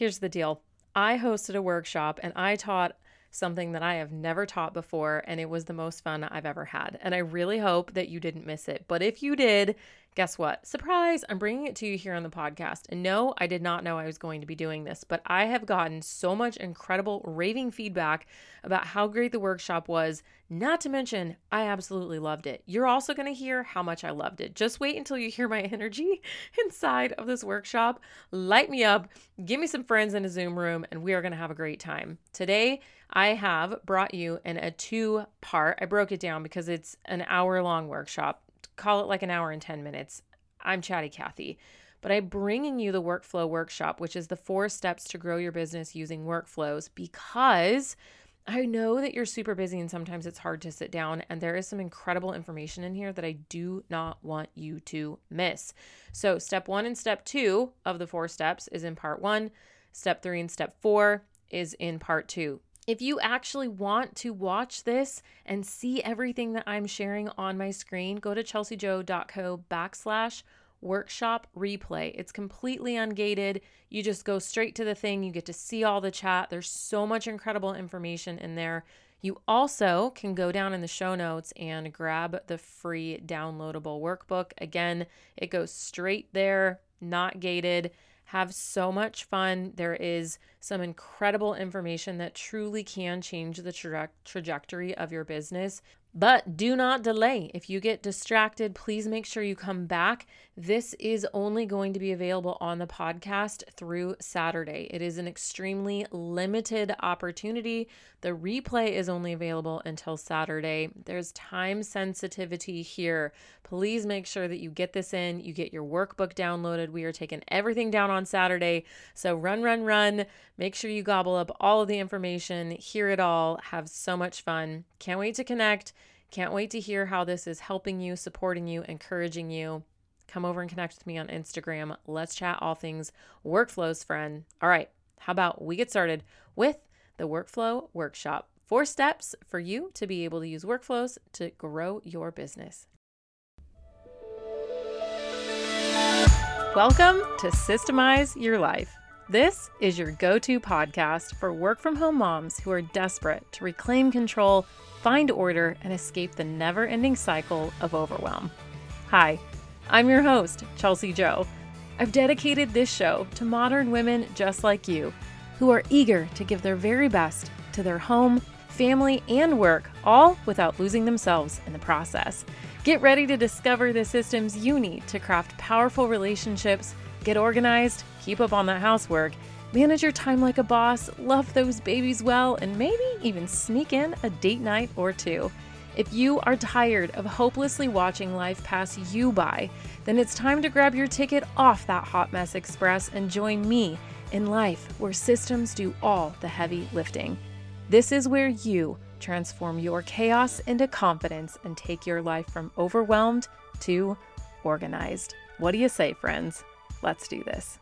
Here's the deal. I hosted a workshop and I taught something that I have never taught before, and it was the most fun I've ever had. And I really hope that you didn't miss it. But if you did, guess what? Surprise, I'm bringing it to you here on the podcast. And no, I did not know I was going to be doing this, but I have gotten so much incredible raving feedback about how great the workshop was. Not to mention, I absolutely loved it. You're also going to hear how much I loved it. Just wait until you hear my energy inside of this workshop. Light me up, give me some friends in a Zoom room, and we are going to have a great time. Today, I have brought you in a 2-part. I broke it down because it's an hour-long workshop. Call it like an hour and 10 minutes. I'm Chatty Cathy. But I'm bringing you the workflow workshop, which is the 4 steps to grow your business using workflows, because I know that you're super busy and sometimes it's hard to sit down, and there is some incredible information in here that I do not want you to miss. So step 1 and step 2 of the 4 steps is in part 1. Step 3 and step 4 is in part 2. If you actually want to watch this and see everything that I'm sharing on my screen, go to chelseajoe.co/workshop replay. It's completely ungated. You just go straight to the thing. You get to see all the chat. There's so much incredible information in there. You also can go down in the show notes and grab the free downloadable workbook. Again, it goes straight there, not gated. Have so much fun. There is some incredible information that truly can change the trajectory of your business. But do not delay. If you get distracted, please make sure you come back. This is only going to be available on the podcast through Saturday. It is an extremely limited opportunity. The replay is only available until Saturday. There's time sensitivity here. Please make sure that you get this in. You get your workbook downloaded. We are taking everything down on Saturday. So run. Make sure you gobble up all of the information, hear it all, have so much fun. Can't wait to connect. Can't wait to hear how this is helping you, supporting you, encouraging you. Come over and connect with me on Instagram. Let's chat all things workflows, friend. All right, how about we get started with the workflow workshop. 4 steps for you to be able to use workflows to grow your business. Welcome to Systemize Your Life. This is your go-to podcast for work-from-home moms who are desperate to reclaim control, find order, and escape the never-ending cycle of overwhelm. Hi, I'm your host, Chelsea Joe. I've dedicated this show to modern women just like you, who are eager to give their very best to their home, family, and work, all without losing themselves in the process. Get ready to discover the systems you need to craft powerful relationships, get organized, keep up on that housework, manage your time like a boss, love those babies well, and maybe even sneak in a date night or 2. If you are tired of hopelessly watching life pass you by, then it's time to grab your ticket off that hot mess express and join me in life where systems do all the heavy lifting. This is where you transform your chaos into confidence and take your life from overwhelmed to organized. What do you say, friends? Let's do this.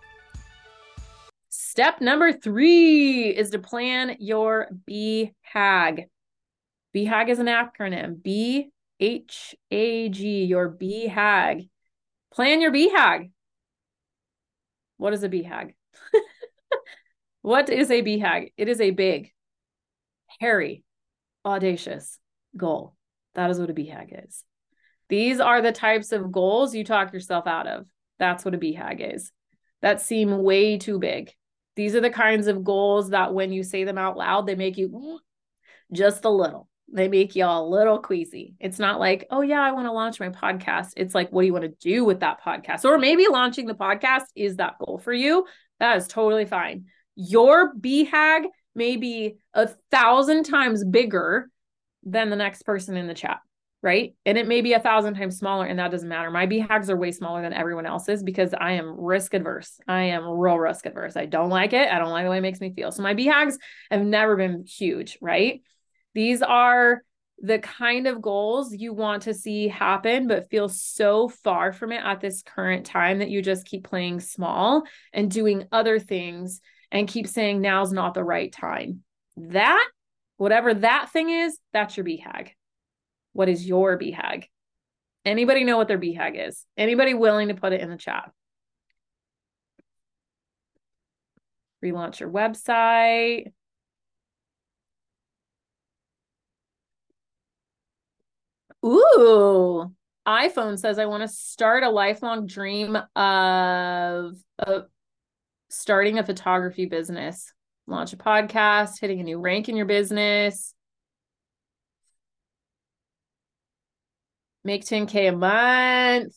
Step number 3 is to plan your BHAG. BHAG is an acronym. BHAG, your BHAG. Plan your BHAG. What is a BHAG? What is a BHAG? It is a big, hairy, audacious goal. That is what a BHAG is. These are the types of goals you talk yourself out of. That's what a BHAG is. That seem way too big. These are the kinds of goals that when you say them out loud, they make you just a little. They make you a little queasy. It's not like, oh yeah, I want to launch my podcast. It's like, what do you want to do with that podcast? Or maybe launching the podcast is that goal for you. That is totally fine. Your BHAG may be 1,000 times bigger than the next person in the chat, right? And it may be 1,000 times smaller, and that doesn't matter. My BHAGs are way smaller than everyone else's because I am risk adverse. I am real risk adverse. I don't like it. I don't like the way it makes me feel. So my BHAGs have never been huge, right? These are the kind of goals you want to see happen, but feel so far from it at this current time that you just keep playing small and doing other things and keep saying now's not the right time. That, whatever that thing is, that's your BHAG. What is your BHAG? Anybody know what their BHAG is? Anybody willing to put it in the chat? Relaunch your website. Ooh, iPhone says I want to start a lifelong dream of starting a photography business, launch a podcast, hitting a new rank in your business, make 10K a month,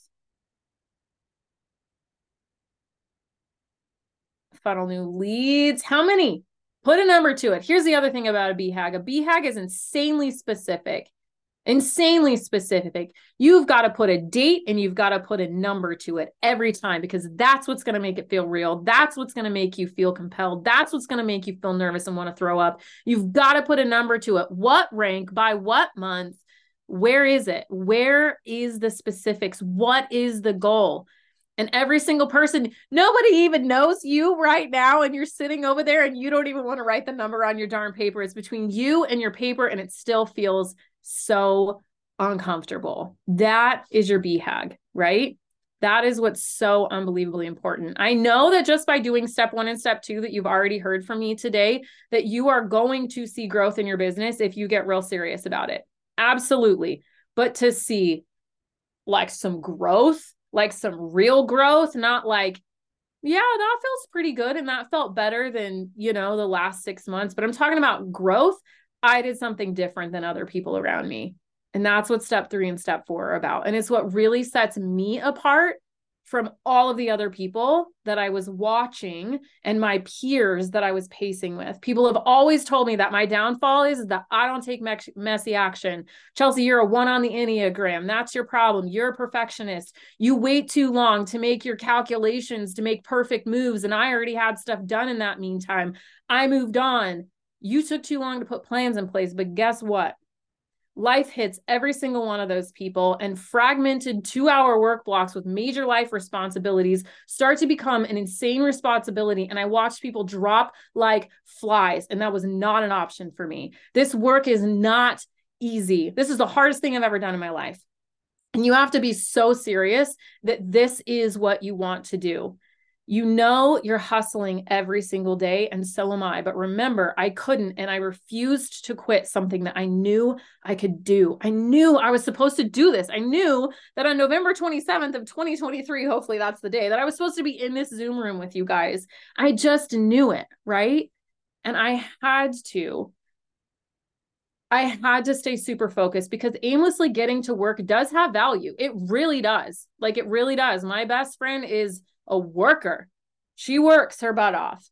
funnel new leads. How many? Put a number to it. Here's the other thing about a BHAG. A BHAG is insanely specific. Insanely specific. You've got to put a date and you've got to put a number to it every time, because that's what's going to make it feel real. That's what's going to make you feel compelled. That's what's going to make you feel nervous and want to throw up. You've got to put a number to it. What rank, by what month, where is it? Where is the specifics? What is the goal? And every single person, nobody even knows you right now. And you're sitting over there and you don't even want to write the number on your darn paper. It's between you and your paper, and it still feels so uncomfortable. That is your BHAG, right? That is what's so unbelievably important. I know that just by doing step 1 and step 2 that you've already heard from me today, that you are going to see growth in your business if you get real serious about it. Absolutely. But to see like some growth, like some real growth, not like, yeah, that feels pretty good and that felt better than, the last 6 months. But I'm talking about growth. I did something different than other people around me. And that's what step 3 and step 4 are about. And it's what really sets me apart from all of the other people that I was watching and my peers that I was pacing with. People have always told me that my downfall is that I don't take messy action. Chelsea, you're a 1 on the Enneagram. That's your problem. You're a perfectionist. You wait too long to make your calculations, to make perfect moves. And I already had stuff done in that meantime. I moved on. You took too long to put plans in place, but guess what? Life hits every single one of those people, and fragmented 2-hour work blocks with major life responsibilities start to become an insane responsibility. And I watched people drop like flies, and that was not an option for me. This work is not easy. This is the hardest thing I've ever done in my life. And you have to be so serious that this is what you want to do. You're hustling every single day, and so am I. But remember, I couldn't, and I refused to quit something that I knew I could do. I knew I was supposed to do this. I knew that on November 27th of 2023, hopefully that's the day that I was supposed to be in this Zoom room with you guys. I just knew it, right? And I had to stay super focused, because aimlessly getting to work does have value. It really does. Like, it really does. My best friend is a worker. She works her butt off.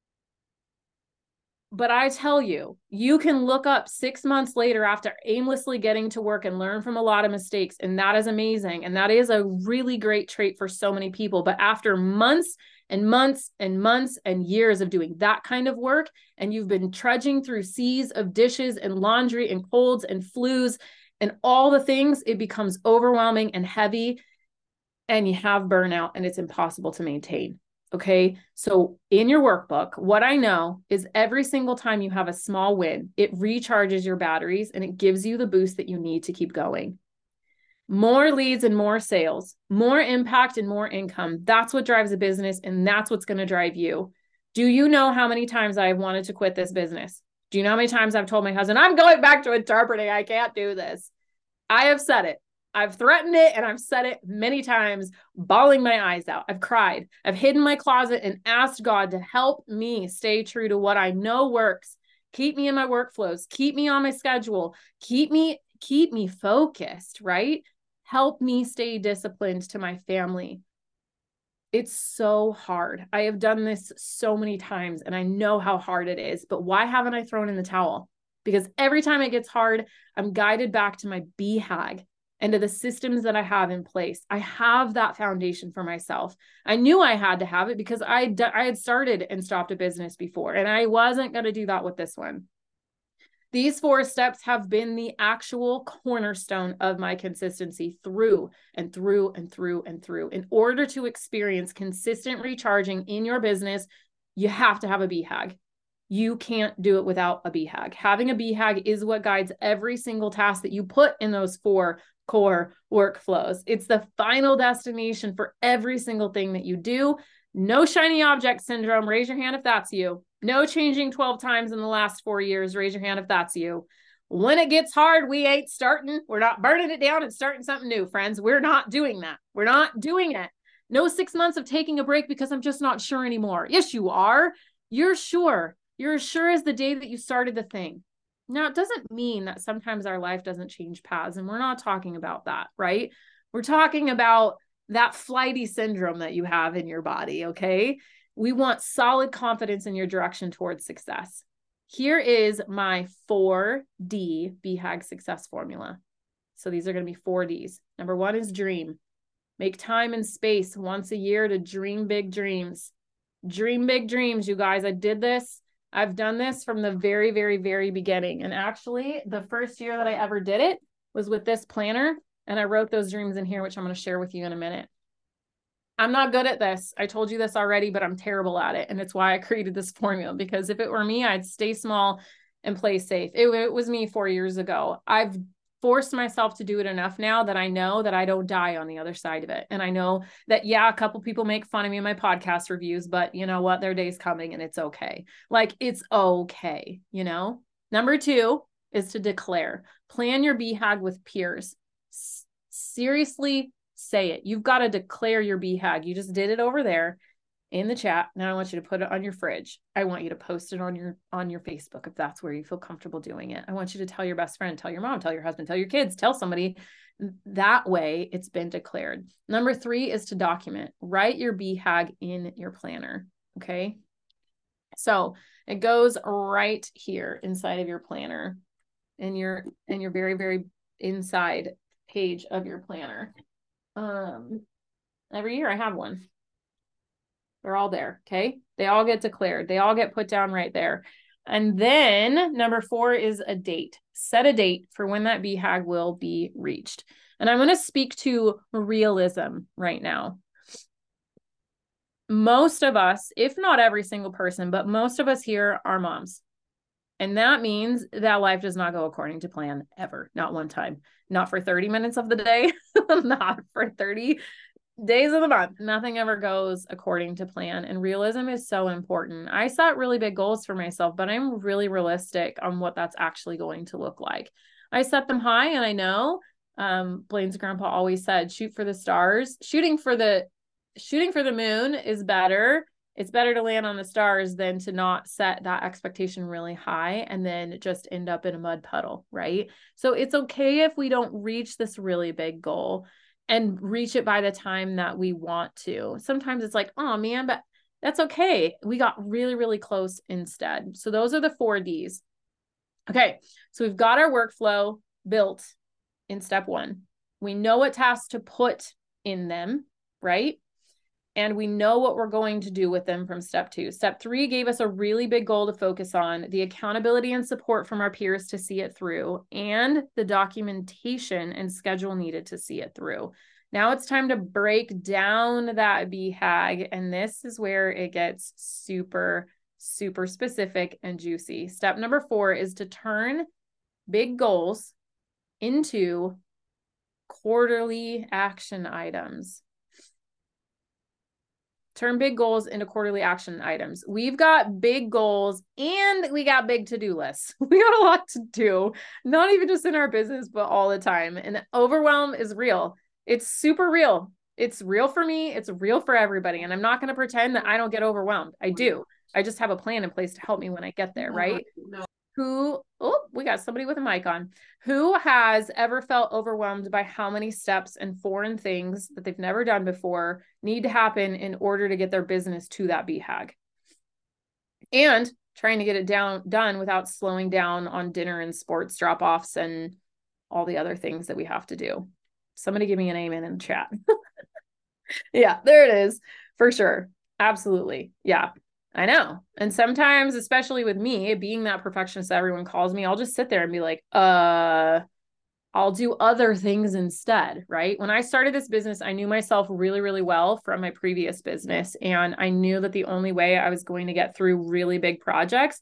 But I tell you, you can look up 6 months later after aimlessly getting to work and learn from a lot of mistakes. And that is amazing. And that is a really great trait for so many people. But after months and months and months and years of doing that kind of work, and you've been trudging through seas of dishes and laundry and colds and flus and all the things, it becomes overwhelming and heavy. And you have burnout, and it's impossible to maintain. Okay. So in your workbook, what I know is every single time you have a small win, it recharges your batteries and it gives you the boost that you need to keep going. More leads and more sales, more impact and more income. That's what drives a business, and that's what's going to drive you. Do you know how many times I've wanted to quit this business? Do you know how many times I've told my husband, I'm going back to interpreting. I can't do this. I have said it. I've threatened it, and I've said it many times, bawling my eyes out. I've cried. I've hidden my closet and asked God to help me stay true to what I know works. Keep me in my workflows. Keep me on my schedule. Keep me focused, right? Help me stay disciplined to my family. It's so hard. I have done this so many times, and I know how hard it is. But why haven't I thrown in the towel? Because every time it gets hard, I'm guided back to my BHAG and to the systems that I have in place. I have that foundation for myself. I knew I had to have it because I had started and stopped a business before, and I wasn't going to do that with this one. These 4 steps have been the actual cornerstone of my consistency through and through and through and through. In order to experience consistent recharging in your business, you have to have a BHAG. You can't do it without a BHAG. Having a BHAG is what guides every single task that you put in those 4 core workflows. It's the final destination for every single thing that you do. No shiny object syndrome. Raise your hand if that's you. No changing 12 times in the last 4 years. Raise your hand if that's you. When it gets hard, we ain't starting. We're not burning it down and starting something new, friends. We're not doing that. We're not doing it. No 6 months of taking a break because I'm just not sure anymore. Yes, you are. You're sure. You're as sure as the day that you started the thing. Now, it doesn't mean that sometimes our life doesn't change paths, and we're not talking about that, right? We're talking about that flighty syndrome that you have in your body, okay? We want solid confidence in your direction towards success. Here is my 4D BHAG success formula. So these are going to be 4 Ds. Number 1 is dream. Make time and space once a year to dream big dreams. Dream big dreams, you guys. I did this. I've done this from the very, very, very beginning. And actually, the first year that I ever did it was with this planner. And I wrote those dreams in here, which I'm going to share with you in a minute. I'm not good at this. I told you this already, but I'm terrible at it. And it's why I created this formula, because if it were me, I'd stay small and play safe. It was me 4 years ago. I've forced myself to do it enough now that I know that I don't die on the other side of it. And I know that, yeah, a couple people make fun of me in my podcast reviews, but you know what? Their day's coming and it's okay. Like, it's okay, you know? Number 2 is to declare. Plan your BHAG with peers. Seriously, say it. You've got to declare your BHAG. You just did it over there in the chat. Now I want you to put it on your fridge. I want you to post it on your Facebook if that's where you feel comfortable doing it. I want you to tell your best friend, tell your mom, tell your husband, tell your kids, tell somebody. That way it's been declared. Number 3 is to document. Write your BHAG in your planner. Okay. So it goes right here inside of your planner, in your very, very inside page of your planner. Every year I have one. They're all there. Okay. They all get declared. They all get put down right there. And then number 4 is a date. Set a date for when that BHAG will be reached. And I'm going to speak to realism right now. Most of us, if not every single person, but most of us here are moms. And that means that life does not go according to plan ever. Not one time. Not for 30 minutes of the day. Not for 30 days of the month. Nothing ever goes according to plan. And realism is so important. I set really big goals for myself, but I'm really realistic on what that's actually going to look like. I set them high, and I know Blaine's grandpa always said, shoot for the stars. Shooting for the moon is better. It's better to land on the stars than to not set that expectation really high and then just end up in a mud puddle, right? So it's okay if we don't reach this really big goal and reach it by the time that we want to. Sometimes it's like, oh man, but that's okay. We got really, really close instead. So those are the 4 Ds. Okay, so we've got our workflow built in step 1. We know what tasks to put in them, right? And we know what we're going to do with them from step 2. Step 3 gave us a really big goal to focus on, the accountability and support from our peers to see it through, and the documentation and schedule needed to see it through. Now it's time to break down that BHAG, and this is where it gets super, super specific and juicy. Step number 4 is to turn big goals into quarterly action items. Turn big goals into quarterly action items. We've got big goals and we got big to-do lists. We got a lot to do, not even just in our business, but all the time. And overwhelm is real. It's super real. It's real for me. It's real for everybody. And I'm not going to pretend that I don't get overwhelmed. I do. I just have a plan in place to help me when I get there, right? We got somebody with a mic on. Who has ever felt overwhelmed by how many steps and foreign things that they've never done before need to happen in order to get their business to that BHAG? And trying to get it done without slowing down on dinner and sports drop-offs and all the other things that we have to do. Somebody give me an amen in the chat. Yeah, there it is. For sure. Absolutely. Yeah. I know. And sometimes, especially with me, being that perfectionist that everyone calls me, I'll just sit there and be like, I'll do other things instead, right? When I started this business, I knew myself really, really well from my previous business. And I knew that the only way I was going to get through really big projects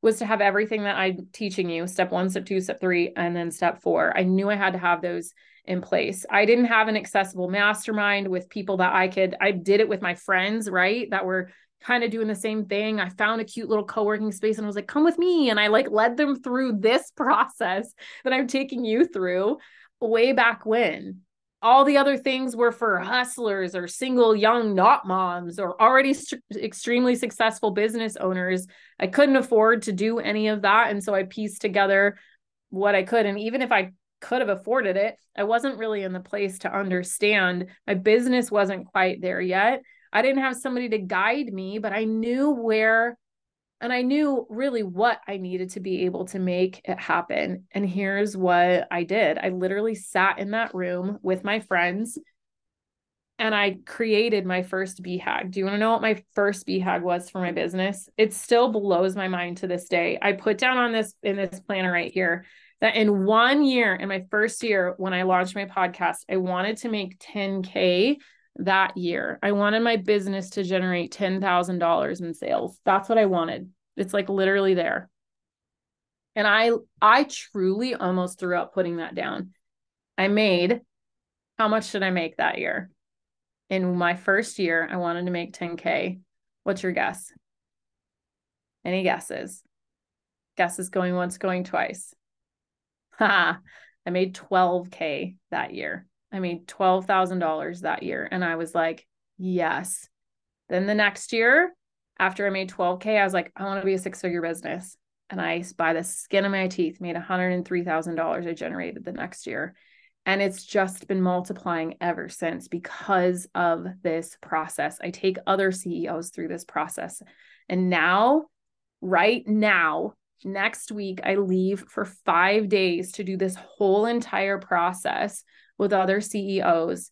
was to have everything that I'm teaching you, step 1, step 2, step 3, and then step 4. I knew I had to have those in place. I didn't have an accessible mastermind with people that I did it with my friends, right? That were kind of doing the same thing. I found a cute little co-working space and I was like, come with me. And I like led them through this process that I'm taking you through way back when. All the other things were for hustlers or single young not moms or already extremely successful business owners. I couldn't afford to do any of that. And so I pieced together what I could. And even if I could have afforded it, I wasn't really in the place to understand. My business wasn't quite there yet. I didn't have somebody to guide me, but I knew where, and I knew really what I needed to be able to make it happen. And here's what I did. I literally sat in that room with my friends and I created my first BHAG. Do you want to know what my first BHAG was for my business? It still blows my mind to this day. I put down on this in this planner right here that in 1 year, in my first year, when I launched my podcast, I wanted to make 10K that year. I wanted my business to generate $10,000 in sales. That's what I wanted. It's like literally there. And I truly almost threw up putting that down. How much did I make that year? In my first year, I wanted to make 10K. What's your guess? Any guesses? Guesses going once, going twice. I made 12K that year. I made $12,000 that year. And I was like, yes. Then the next year, after I made 12K, I was like, I want to be a 6-figure business. And I, by the skin of my teeth, made $103,000 I generated the next year. And it's just been multiplying ever since because of this process. I take other CEOs through this process. And now, right now, next week, I leave for 5 days to do this whole entire process with other CEOs.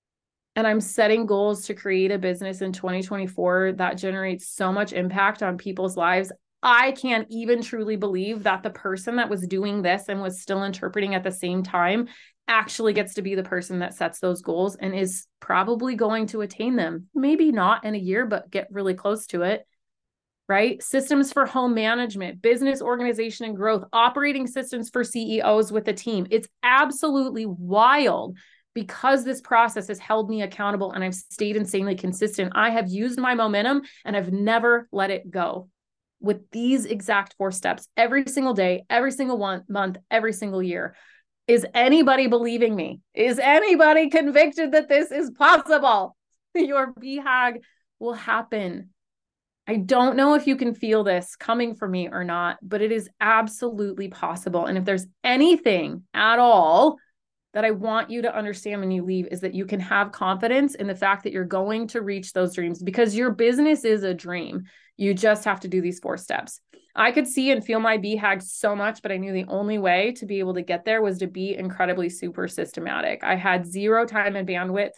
And I'm setting goals to create a business in 2024 that generates so much impact on people's lives. I can't even truly believe that the person that was doing this and was still interpreting at the same time actually gets to be the person that sets those goals and is probably going to attain them. Maybe not in a year, but get really close to it. Right? Systems for home management, business organization and growth, operating systems for CEOs with a team. It's absolutely wild because this process has held me accountable and I've stayed insanely consistent. I have used my momentum and I've never let it go with these exact 4 steps every single day, every single month, every single year. Is anybody believing me? Is anybody convicted that this is possible? Your BHAG will happen. I don't know if you can feel this coming from me or not, but it is absolutely possible. And if there's anything at all that I want you to understand when you leave is that you can have confidence in the fact that you're going to reach those dreams because your business is a dream. You just have to do these 4 steps. I could see and feel my BHAG so much, but I knew the only way to be able to get there was to be incredibly super systematic. I had 0 time and bandwidth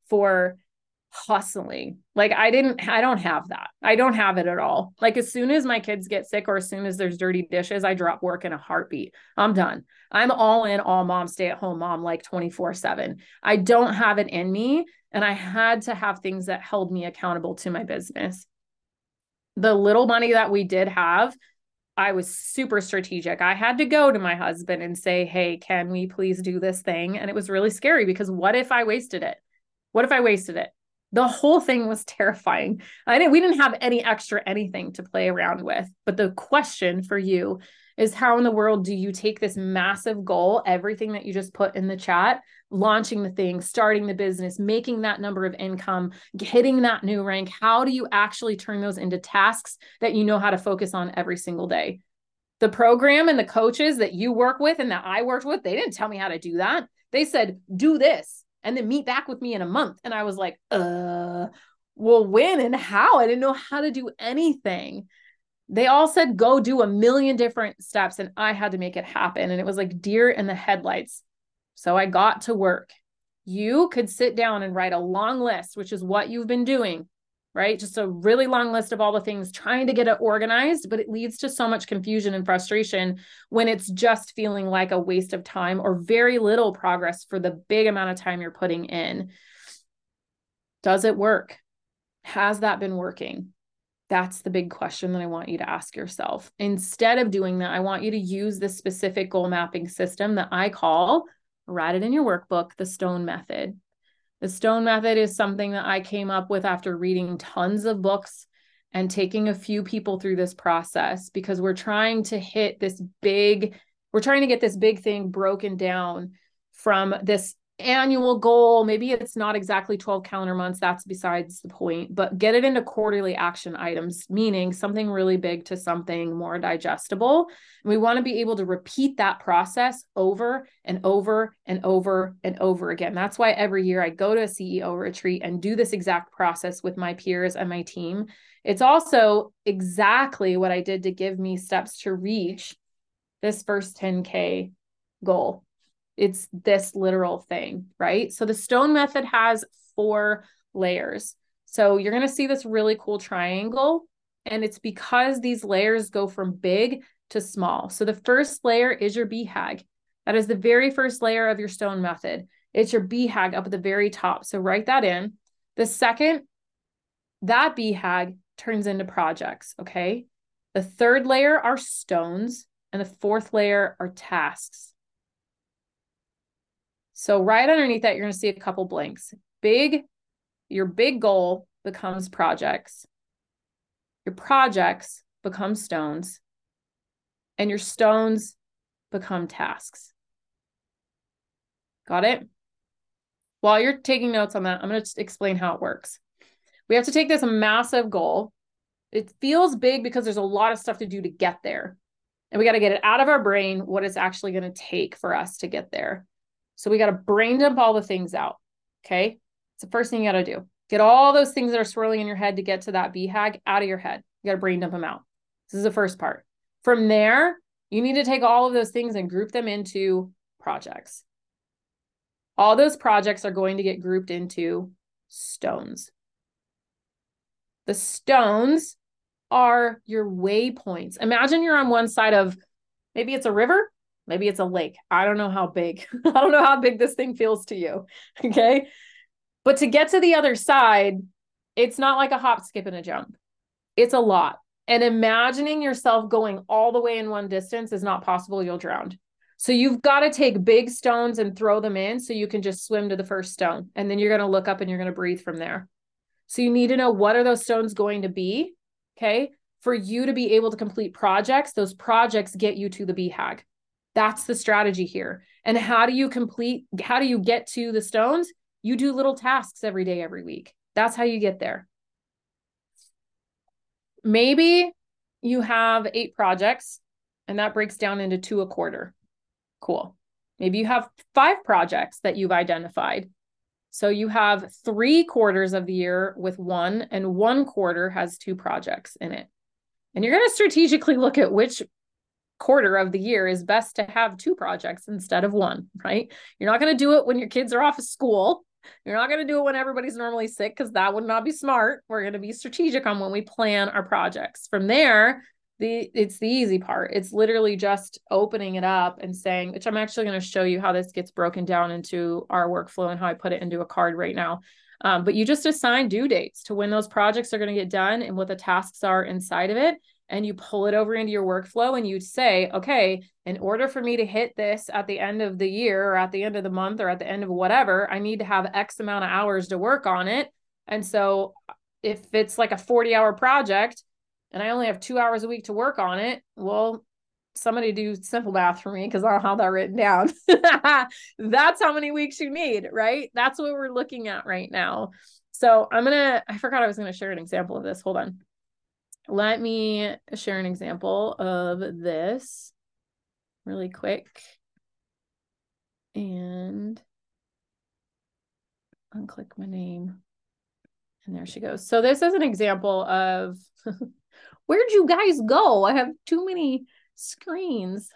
for hustling. Like I don't have that. I don't have it at all. Like as soon as my kids get sick or as soon as there's dirty dishes, I drop work in a heartbeat. I'm done. I'm all in, all mom, stay at home mom, like 24/7. I don't have it in me. And I had to have things that held me accountable to my business. The little money that we did have, I was super strategic. I had to go to my husband and say, hey, can we please do this thing? And it was really scary because what if I wasted it? What if I wasted it? The whole thing was terrifying. We didn't have any extra anything to play around with. But the question for you is how in the world do you take this massive goal, everything that you just put in the chat, launching the thing, starting the business, making that number of income, hitting that new rank? How do you actually turn those into tasks that you know how to focus on every single day? The program and the coaches that you work with and that I worked with, they didn't tell me how to do that. They said, do this. And then meet back with me in a month. And I was like, well, when and how? I didn't know how to do anything. They all said, go do 1,000,000 different steps. And I had to make it happen. And it was like deer in the headlights. So I got to work. You could sit down and write a long list, which is what you've been doing, right? Just a really long list of all the things, trying to get it organized, but it leads to so much confusion and frustration when it's just feeling like a waste of time or very little progress for the big amount of time you're putting in. Does it work? Has that been working? That's the big question that I want you to ask yourself. Instead of doing that, I want you to use this specific goal mapping system that I call, write it in your workbook, the STONE method. The STONE method is something that I came up with after reading tons of books and taking a few people through this process, because we're trying to get this big thing broken down from this annual goal. Maybe it's not exactly 12 calendar months. That's besides the point, but get it into quarterly action items, meaning something really big to something more digestible. And we want to be able to repeat that process over and over and over and over again. That's why every year I go to a CEO retreat and do this exact process with my peers and my team. It's also exactly what I did to give me steps to reach this first 10K goal. It's this literal thing, right? So the STONE method has 4 layers. So you're going to see this really cool triangle, and it's because these layers go from big to small. So the first layer is your BHAG. That is the very first layer of your STONE method. It's your BHAG up at the very top. So write that in. The second, that BHAG turns into projects, okay? The third layer are stones, and the fourth layer are tasks. So right underneath that, you're going to see a couple blanks. Your big goal becomes projects. Your projects become stones. And your stones become tasks. Got it? While you're taking notes on that, I'm going to explain how it works. We have to take this massive goal. It feels big because there's a lot of stuff to do to get there. And we got to get it out of our brain, what it's actually going to take for us to get there. So we got to brain dump all the things out. Okay. It's the first thing you got to do. Get all those things that are swirling in your head to get to that BHAG out of your head. You got to brain dump them out. This is the first part. From there, you need to take all of those things and group them into projects. All those projects are going to get grouped into stones. The stones are your waypoints. Imagine you're on one side of, maybe it's a river, maybe it's a lake. I don't know how big. I don't know how big this thing feels to you. Okay. But to get to the other side, it's not like a hop, skip, and a jump. It's a lot. And imagining yourself going all the way in one distance is not possible. You'll drown. So you've got to take big stones and throw them in so you can just swim to the first stone. And then you're going to look up and you're going to breathe from there. So you need to know, what are those stones going to be? Okay. For you to be able to complete projects, those projects get you to the BHAG. That's the strategy here. And how do you get to the stones? You do little tasks every day, every week. That's how you get there. Maybe you have 8 projects and that breaks down into 2 a quarter. Cool. Maybe you have 5 projects that you've identified. So you have 3 quarters of the year with 1, and 1 quarter has 2 projects in it. And you're going to strategically look at which quarter of the year is best to have 2 projects instead of 1, right? You're not going to do it when your kids are off of school. You're not going to do it when everybody's normally sick, because that would not be smart. We're going to be strategic on when we plan our projects. From there, it's the easy part. It's literally just opening it up and saying, which I'm actually going to show you how this gets broken down into our workflow and how I put it into a card right now. But you just assign due dates to when those projects are going to get done and what the tasks are inside of it. And you pull it over into your workflow and you say, okay, in order for me to hit this at the end of the year or at the end of the month or at the end of whatever, I need to have X amount of hours to work on it. And so if it's like a 40-hour project and I only have 2 hours a week to work on it, well, somebody do simple math for me, because I don't have that written down. That's how many weeks you need, right? That's what we're looking at right now. So I forgot I was going to share an example of this. Hold on. Let me share an example of this really quick. And unclick my name. And there she goes. So this is an example of, where'd you guys go? I have too many screens.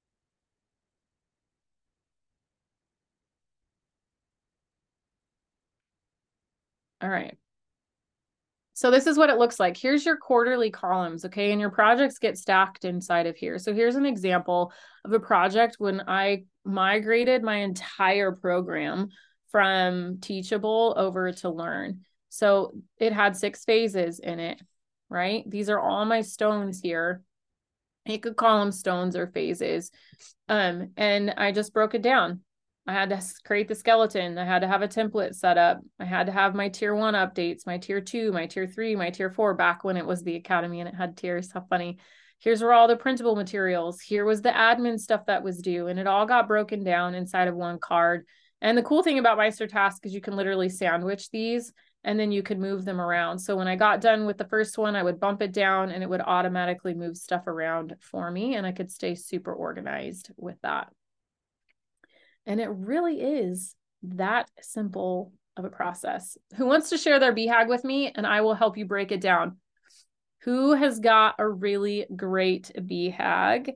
All right. So this is what it looks like. Here's your quarterly columns, okay? And your projects get stacked inside of here. So here's an example of a project when I migrated my entire program from Teachable over to Learn. So it had 6 phases in it, right? These are all my stones here. You could call them stones or phases. And I just broke it down. I had to create the skeleton. I had to have a template set up. I had to have my tier 1 updates, my tier 2, my tier 3, my tier 4, back when it was the academy and it had tiers. How funny. Here's where all the printable materials. Here was the admin stuff that was due, and it all got broken down inside of one card. And the cool thing about Meistertask is you can literally sandwich these and then you could move them around. So when I got done with the first one, I would bump it down and it would automatically move stuff around for me, and I could stay super organized with that. And it really is that simple of a process. Who wants to share their BHAG with me, and I will help you break it down? Who has got a really great BHAG?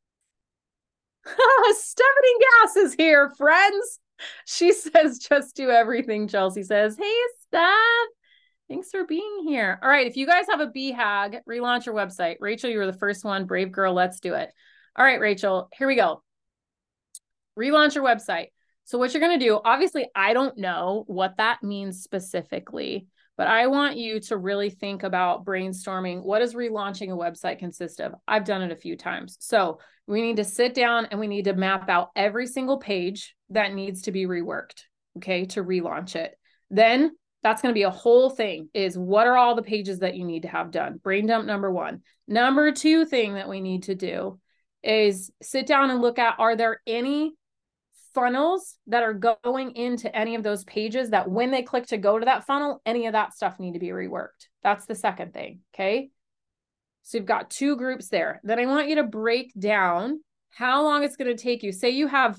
Stephanie Gass is here, friends. She says, just do everything. Chelsea says, hey, Steph. Thanks for being here. All right. If you guys have a BHAG, relaunch your website. Rachel, you were the first one. Brave girl. Let's do it. All right, Rachel, here we go. Relaunch your website. So what you're going to do, obviously, I don't know what that means specifically, but I want you to really think about brainstorming. What does relaunching a website consist of? I've done it a few times. So we need to sit down and we need to map out every single page that needs to be reworked, okay, to relaunch it. Then that's going to be a whole thing, is what are all the pages that you need to have done? Brain dump number 1. Number 2 thing that we need to do is sit down and look at, are there any funnels that are going into any of those pages that when they click to go to that funnel, any of that stuff need to be reworked? That's the second thing, okay? So you've got 2 groups there. Then I want you to break down how long it's going to take you. Say you have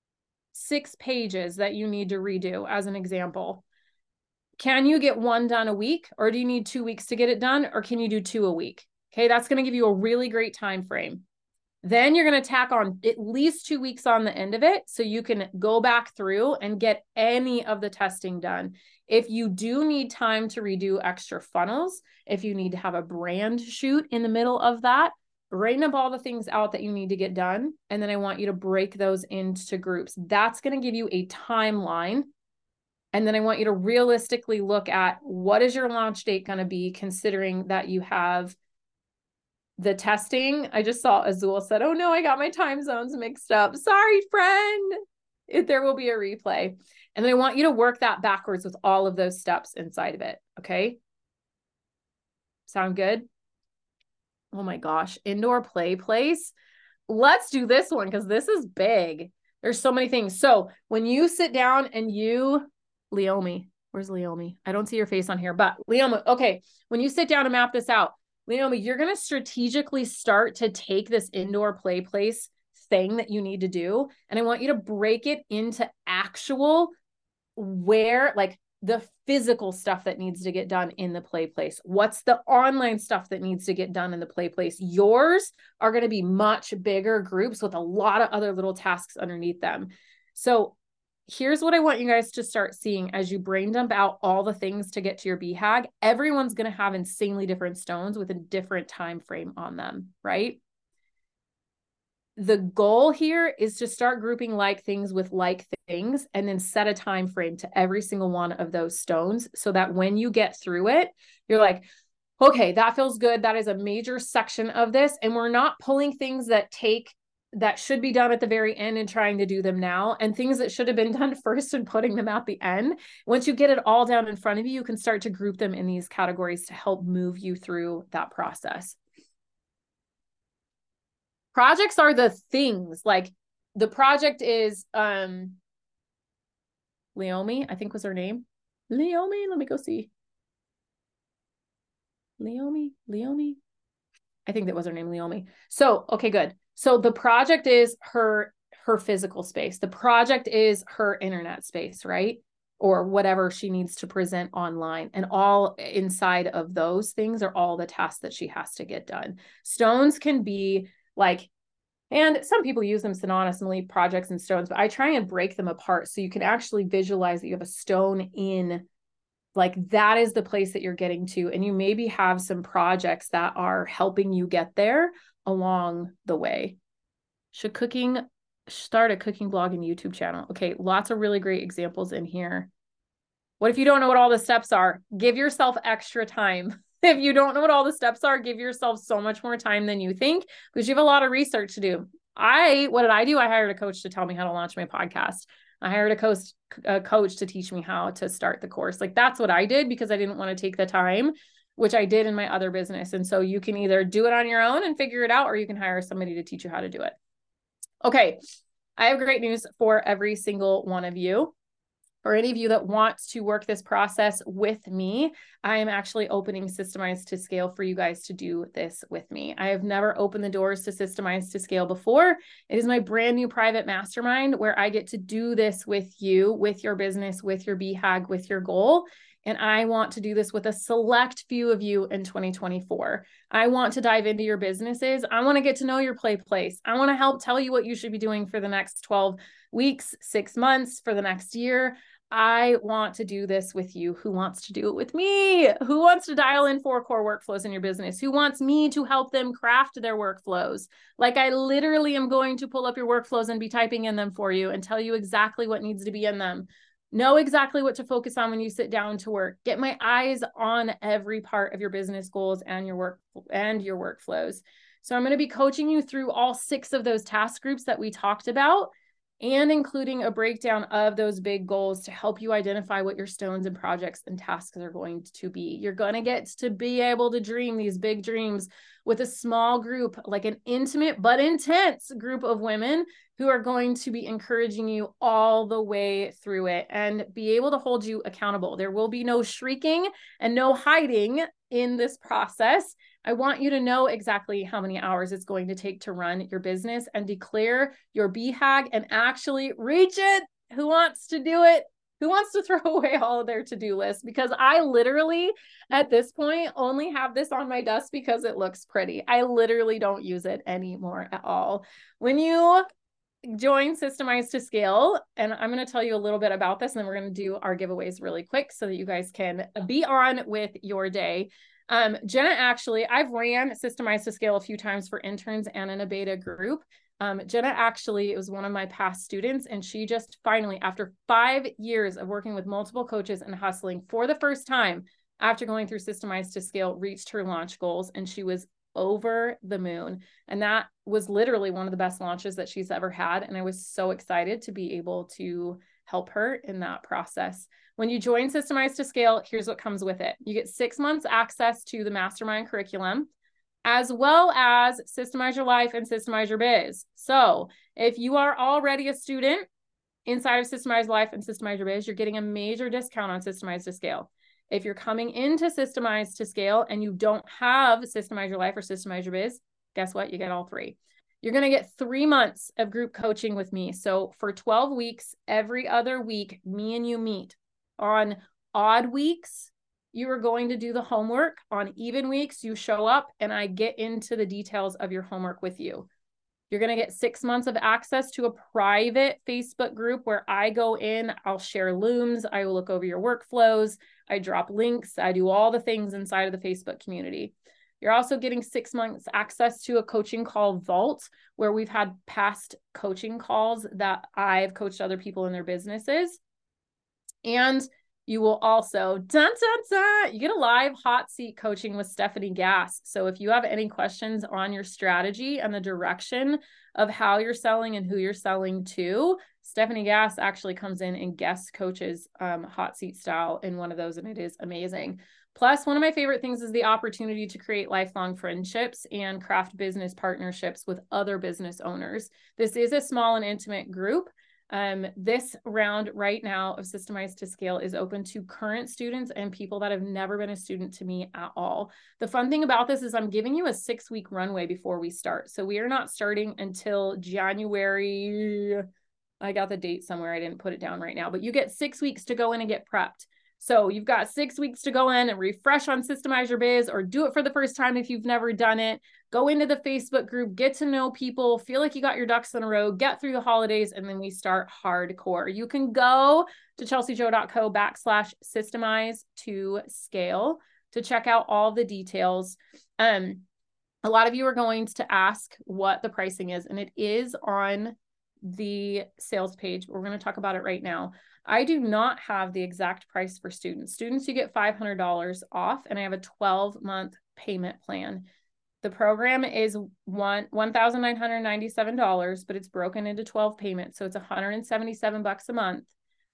6 pages that you need to redo, as an example. Can you get 1 done a week, or do you need 2 weeks to get it done, or can you do 2 a week? Okay, that's going to give you a really great time frame. Then you're going to tack on at least 2 weeks on the end of it, so you can go back through and get any of the testing done. If you do need time to redo extra funnels, if you need to have a brand shoot in the middle of that, write up all the things out that you need to get done. And then I want you to break those into groups. That's going to give you a timeline. And then I want you to realistically look at, what is your launch date going to be, considering that you have the testing. I just saw Azul said, oh no, I got my time zones mixed up. Sorry, friend. There will be a replay. And then I want you to work that backwards with all of those steps inside of it. Okay. Sound good? Oh my gosh. Indoor play place. Let's do this one, because this is big. There's so many things. So when you sit down and Leomi, where's Leomi? I don't see your face on here, but Leomi, okay. When you sit down and map this out, Leomi, you're going to strategically start to take this indoor play place thing that you need to do. And I want you to break it into actual like the physical stuff that needs to get done in the play place. What's the online stuff that needs to get done in the play place? Yours are going to be much bigger groups with a lot of other little tasks underneath them. So here's what I want you guys to start seeing as you brain dump out all the things to get to your BHAG. Everyone's going to have insanely different stones with a different time frame on them, right? The goal here is to start grouping like things with like things, and then set a time frame to every single one of those stones, so that when you get through it, you're like, okay, that feels good. That is a major section of this. And we're not pulling things that should be done at the very end and trying to do them now, and things that should have been done first and putting them at the end. Once you get it all down in front of you, you can start to group them in these categories to help move you through that process. Projects are the things, like the project is Leomi, I think was her name. Leomi, let me go see. Leomi. I think that was her name, Leomi. So, okay, good. So the project is her physical space. The project is her internet space, right? Or whatever she needs to present online. And all inside of those things are all the tasks that she has to get done. Stones can be like, and some people use them synonymously, projects and stones, but I try and break them apart so you can actually visualize that you have a stone in, like, that is the place that you're getting to. And you maybe have some projects that are helping you get there along the way. Should start a cooking blog and YouTube channel? Okay, lots of really great examples in here. What if you don't know what all the steps are? Give yourself extra time. If you don't know what all the steps are, give yourself so much more time than you think because you have a lot of research to do. What did I do? I hired a coach to tell me how to launch my podcast. I hired a coach to teach me how to start the course. Like that's what I did because I didn't want to take the time, which I did in my other business. And so you can either do it on your own and figure it out, or you can hire somebody to teach you how to do it. Okay. I have great news for every single one of you. For any of you that want to work this process with me, I am actually opening Systemize to Scale for you guys to do this with me. I have never opened the doors to Systemize to Scale before. It is my brand new private mastermind where I get to do this with you, with your business, with your BHAG, with your goal. And I want to do this with a select few of you in 2024. I want to dive into your businesses. I want to get to know your place. I want to help tell you what you should be doing for the next 12 weeks, 6 months, for the next year. I want to do this with you. Who wants to do it with me? Who wants to dial in 4 core workflows in your business? Who wants me to help them craft their workflows? Like I literally am going to pull up your workflows and be typing in them for you and tell you exactly what needs to be in them. Know exactly what to focus on when you sit down to work. Get my eyes on every part of your business goals and your workflows. So I'm going to be coaching you through all 6 of those task groups that we talked about, and including a breakdown of those big goals to help you identify what your stones and projects and tasks are going to be. You're going to get to be able to dream these big dreams with a small group, like an intimate but intense group of women who are going to be encouraging you all the way through it and be able to hold you accountable. There will be no shrieking and no hiding in this process. I want you to know exactly how many hours it's going to take to run your business and declare your BHAG and actually reach it. Who wants to do it? Who wants to throw away all of their to-do lists? Because I literally, at this point, only have this on my desk because it looks pretty. I literally don't use it anymore at all. When you join Systemize to Scale, and I'm going to tell you a little bit about this, and then we're going to do our giveaways really quick so that you guys can be on with your day. Jenna, actually, I've ran Systemize to Scale a few times for interns and in a beta group. Jenna actually was one of my past students, and she just finally, after 5 years of working with multiple coaches and hustling, for the first time after going through Systemize to Scale, reached her launch goals, and she was over the moon. And that was literally one of the best launches that she's ever had. And I was so excited to be able to help her in that process. When you join Systemize to Scale, here's what comes with it. You get 6 months access to the mastermind curriculum, as well as Systemize Your Life and Systemize Your Biz. So if you are already a student inside of Systemize Life and Systemize Your Biz, you're getting a major discount on Systemize to Scale. If you're coming into Systemize to Scale and you don't have Systemize Your Life or Systemize Your Biz, guess what? You get all 3. You're going to get 3 months of group coaching with me. So for 12 weeks, every other week, me and you meet. On odd weeks, you are going to do the homework. On even weeks, you show up and I get into the details of your homework with you. You're going to get 6 months of access to a private Facebook group where I go in, I'll share looms, I will look over your workflows, I drop links, I do all the things inside of the Facebook community. You're also getting 6 months access to a coaching call vault where we've had past coaching calls that I've coached other people in their businesses. And you will also, you get a live hot seat coaching with Stephanie Gass. So if you have any questions on your strategy and the direction of how you're selling and who you're selling to, Stephanie Gass actually comes in and guest coaches hot seat style in one of those, and it is amazing. Plus, one of my favorite things is the opportunity to create lifelong friendships and craft business partnerships with other business owners. This is a small and intimate group. This round right now of Systemize to Scale is open to current students and people that have never been a student to me at all. The fun thing about this is I'm giving you a 6-week runway before we start. So we are not starting until January. I got the date somewhere. I didn't put it down right now, but you get 6 weeks to go in and get prepped. So you've got 6 weeks to go in and refresh on Systemize Your Biz, or do it for the first time if you've never done it. Go into the Facebook group, get to know people, feel like you got your ducks in a row, get through the holidays, and then we start hardcore. You can go to chelseajoe.co/systemize to scale to check out all the details. A lot of you are going to ask what the pricing is, and it is on the sales page. We're going to talk about it right now. I do not have the exact price for students. Students, you get $500 off, and I have a 12-month payment plan. The program is $1,997, but it's broken into 12 payments. So it's $177 a month.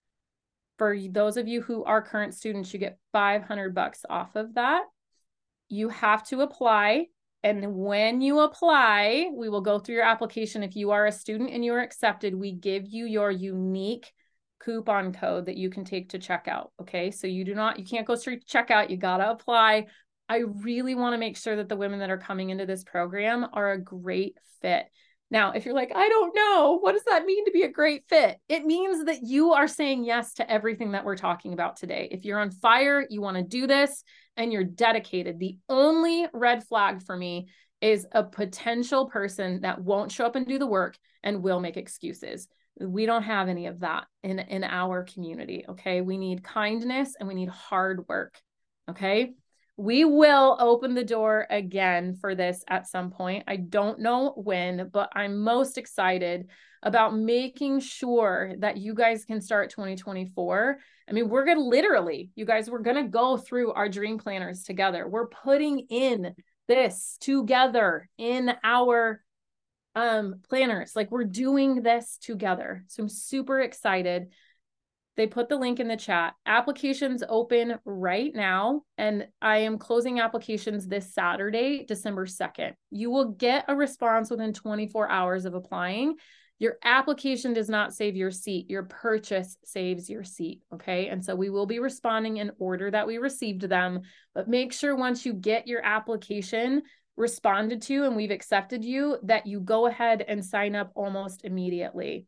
For those of you who are current students, you get $500 off of that. You have to apply. And when you apply, we will go through your application. If you are a student and you are accepted, we give you your unique coupon code that you can take to checkout. Okay. So you can't go straight to checkout. You got to apply. I really want to make sure that the women that are coming into this program are a great fit. Now, if you're like, I don't know, what does that mean to be a great fit? It means that you are saying yes to everything that we're talking about today. If you're on fire, you want to do this, and you're dedicated. The only red flag for me is a potential person that won't show up and do the work and will make excuses. We don't have any of that in our community. Okay. We need kindness and we need hard work. Okay. We will open the door again for this at some point. I don't know when, but I'm most excited about making sure that you guys can start 2024. I mean, we're going to literally, you guys, we're going to go through our dream planners together. We're putting in this together in our planners. Like, we're doing this together. So I'm super excited. They put the link in the chat. Applications open right now, and I am closing applications this Saturday, December 2nd. You will get a response within 24 hours of applying. Your application does not save your seat. Your purchase saves your seat, okay? And so we will be responding in order that we received them, but make sure once you get your application responded to and we've accepted you, that you go ahead and sign up almost immediately.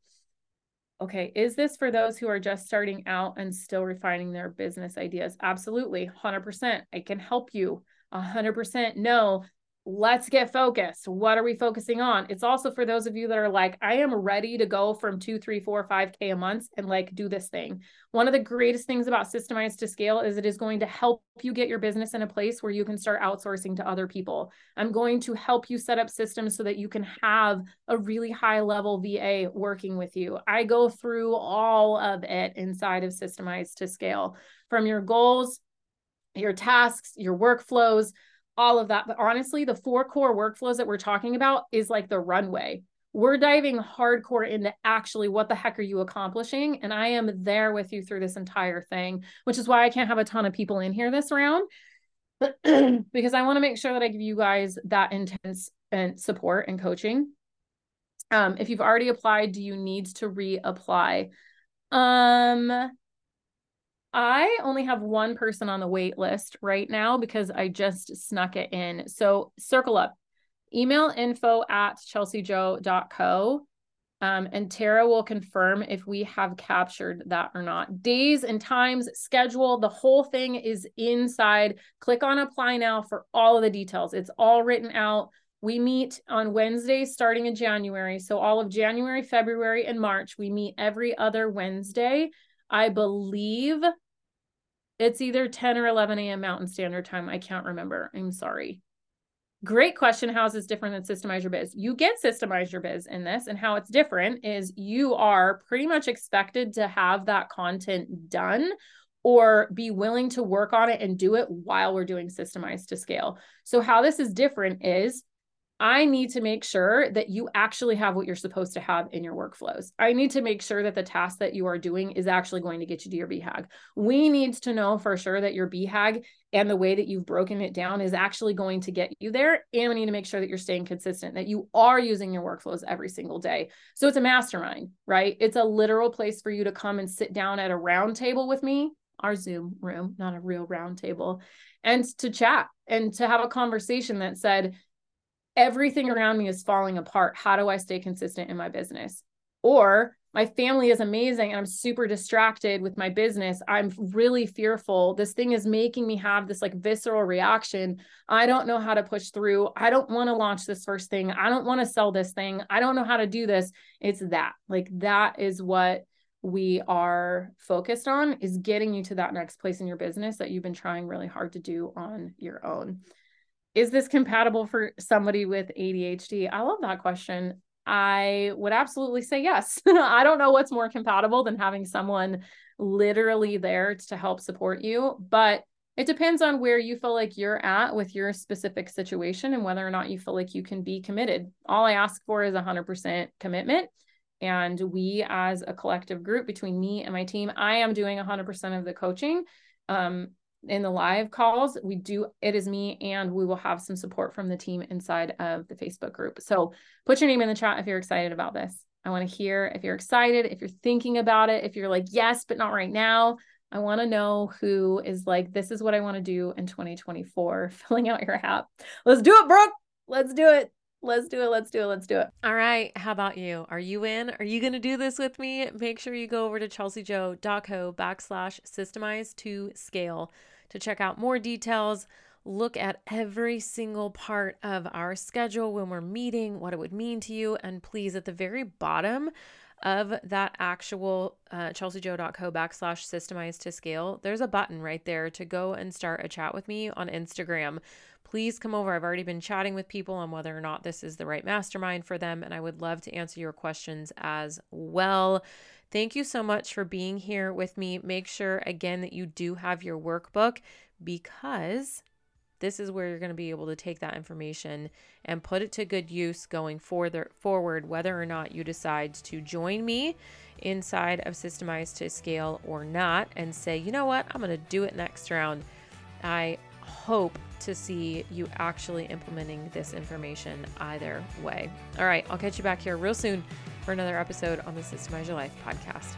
Okay, is this for those who are just starting out and still refining their business ideas? Absolutely, 100%. I can help you 100%. No, let's get focused. What are we focusing on? It's also for those of you that are like, I am ready to go from 2, 3, 4, 5K a month and like do this thing. One of the greatest things about Systemize to Scale is it is going to help you get your business in a place where you can start outsourcing to other people. I'm going to help you set up systems so that you can have a really high level VA working with you. I go through all of it inside of Systemize to Scale, from your goals, your tasks, your workflows, all of that. But honestly, the 4 core workflows that we're talking about is like the runway. We're diving hardcore into actually what the heck are you accomplishing? And I am there with you through this entire thing, which is why I can't have a ton of people in here this round, because I want to make sure that I give you guys that intense and support and coaching. If you've already applied, do you need to reapply? I only have one person on the wait list right now because I just snuck it in. So circle up, email info@chelseajo.co. And Tara will confirm if we have captured that or not. Days and times, schedule, the whole thing is inside. Click on apply now for all of the details. It's all written out. We meet on Wednesdays starting in January. So all of January, February, and March, we meet every other Wednesday. I believe it's either 10 or 11 a.m. Mountain Standard Time. I can't remember. I'm sorry. Great question. How is this different than Systemize Your Biz? You get Systemize Your Biz in this, and how it's different is you are pretty much expected to have that content done or be willing to work on it and do it while we're doing Systemize to Scale. So how this is different is I need to make sure that you actually have what you're supposed to have in your workflows. I need to make sure that the task that you are doing is actually going to get you to your BHAG. We need to know for sure that your BHAG and the way that you've broken it down is actually going to get you there. And we need to make sure that you're staying consistent, that you are using your workflows every single day. So it's a mastermind, right? It's a literal place for you to come and sit down at a round table with me, our Zoom room, not a real round table, and to chat and to have a conversation that said, everything around me is falling apart. How do I stay consistent in my business? Or my family is amazing and I'm super distracted with my business. I'm really fearful. This thing is making me have this like visceral reaction. I don't know how to push through. I don't want to launch this first thing. I don't want to sell this thing. I don't know how to do this. It's that. Like, that is what we are focused on, is getting you to that next place in your business that you've been trying really hard to do on your own. Is this compatible for somebody with ADHD? I love that question. I would absolutely say yes. I don't know what's more compatible than having someone literally there to help support you, but it depends on where you feel like you're at with your specific situation and whether or not you feel like you can be committed. All I ask for is 100% commitment. And we, as a collective group, between me and my team, I am doing 100% of the coaching. In the live calls, it is me, and we will have some support from the team inside of the Facebook group. So put your name in the chat if you're excited about this. I want to hear if you're excited, if you're thinking about it, if you're like, yes, but not right now. I want to know who is like, this is what I want to do in 2024, filling out your app. Let's do it, Brooke. Let's do it. Let's do it. Let's do it. Let's do it. All right. How about you? Are you in? Are you going to do this with me? Make sure you go over to chelseajo.co/systemize to scale to check out more details. Look at every single part of our schedule when we're meeting, what it would mean to you. And please, at the very bottom of that actual chelseajo.co/systemize to scale, there's a button right there to go and start a chat with me on Instagram. Please come over. I've already been chatting with people on whether or not this is the right mastermind for them, and I would love to answer your questions as well. Thank you so much for being here with me. Make sure, again, that you do have your workbook, because this is where you're going to be able to take that information and put it to good use going forward, whether or not you decide to join me inside of Systemize to Scale or not, and say, you know what, I'm going to do it next round. I hope to see you actually implementing this information either way. All right, I'll catch you back here real soon for another episode on the Systemize Your Life podcast.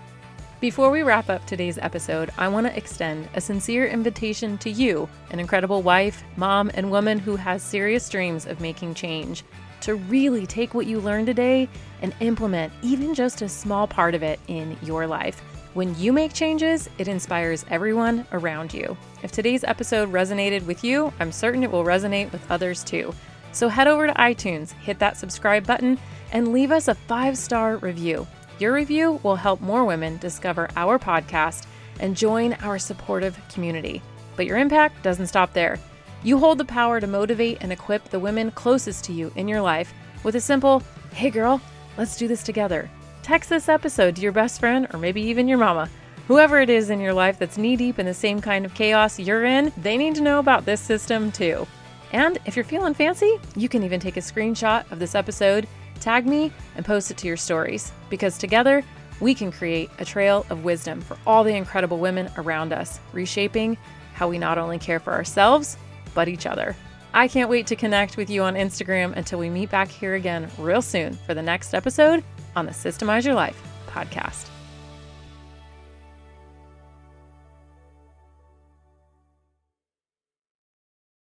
Before we wrap up today's episode, I want to extend a sincere invitation to you, an incredible wife, mom, and woman who has serious dreams of making change, to really take what you learned today and implement even just a small part of it in your life. When you make changes, it inspires everyone around you. If today's episode resonated with you, I'm certain it will resonate with others too. So head over to iTunes, hit that subscribe button, and leave us a 5-star review. Your review will help more women discover our podcast and join our supportive community. But your impact doesn't stop there. You hold the power to motivate and equip the women closest to you in your life with a simple, hey girl, let's do this together. Text this episode to your best friend, or maybe even your mama. Whoever it is in your life that's knee-deep in the same kind of chaos you're in, they need to know about this system too. And if you're feeling fancy, you can even take a screenshot of this episode, tag me, and post it to your stories. Because together, we can create a trail of wisdom for all the incredible women around us, reshaping how we not only care for ourselves, but each other. I can't wait to connect with you on Instagram until we meet back here again real soon for the next episode on the Systemize Your Life podcast.